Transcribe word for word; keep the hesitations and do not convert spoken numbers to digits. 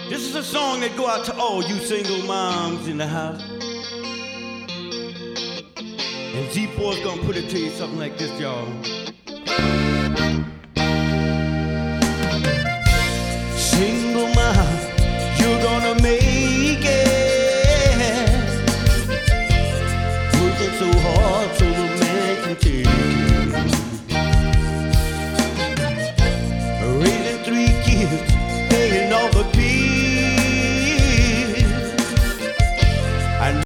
This is a song that go out to all you single moms in the house. And Z four's gonna put it to you something like this, y'all.